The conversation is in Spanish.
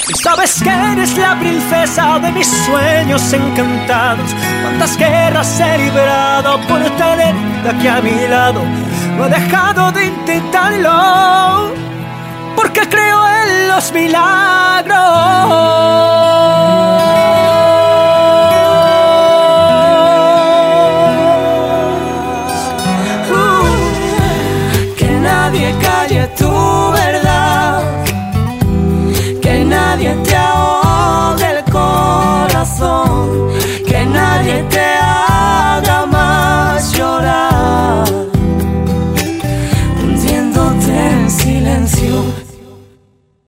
Y sabes que eres la princesa de mis sueños encantados. Cuántas guerras he librado por tenerte aquí a mi lado. No he dejado de intentarlo, porque creo en los milagros. Que nadie calle tu verdad, que nadie te ahogue el corazón, que nadie te haga más llorar, hundiéndote en silencio.